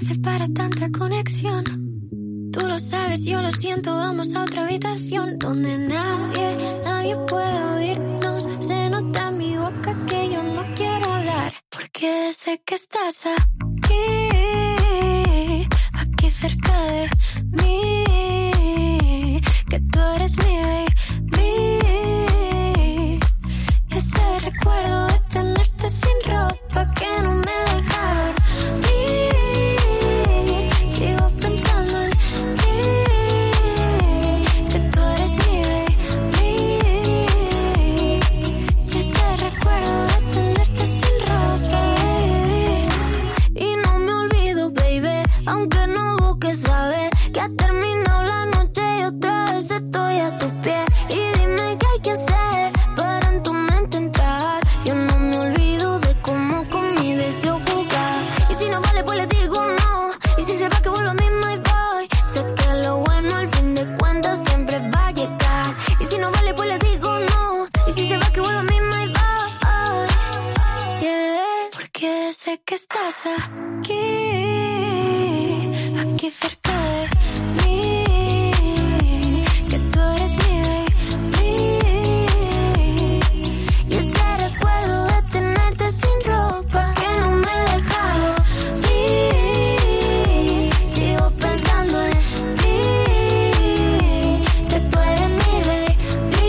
hace para tanta conexión? Tú lo sabes, yo lo siento, vamos a otra habitación donde nadie puede oírnos. Se nota en mi boca que yo no quiero hablar, porque sé que estás aquí cerca de mí, que tú eres mi baby. Y ese recuerdo de tenerte sin ropa que no me deja dormir. Sigo pensando en ti, que tú eres mi baby. Y ese recuerdo de tenerte sin ropa, baby. Y no me olvido, baby, aunque no busques saber que ha terminado la noche y otra vez estoy a tus pies. Y dime qué hay que hacer para en tu mente entrar. Yo no me olvido de cómo con mi deseo jugar. Y si no vale, pues le digo no. Y si se va, que vuelvo a mí, my boy. Sé que lo bueno al fin de cuentas siempre va a llegar. Y si no vale, pues le digo no. Y si se va, que vuelvo a mí, my boy. Yeah. Porque sé que estás aquí cerca de mí, que tú eres mi baby. Y ese recuerdo de tenerte sin ropa que no me deja dormir. Sigo pensando en ti, que tú eres mi baby.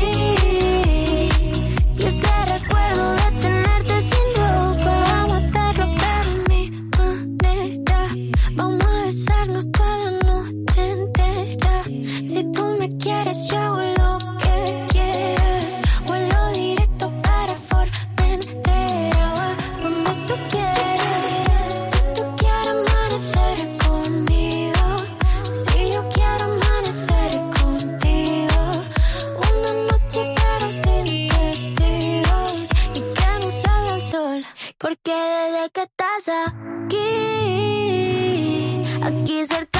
Y ese recuerdo de tenerte sin ropa. Vamos a hacerlo pero a mi manera. Vamos a besarnos toda la noche entera. Si tú me quieres, yo hago lo que quieras. Vuelo directo para Formentera, va donde tú quieras. Si tú quieres amanecer conmigo, si yo quiero amanecer contigo. Una noche pero sin testigos y que no salga el sol. Porque desde que estás aquí cerca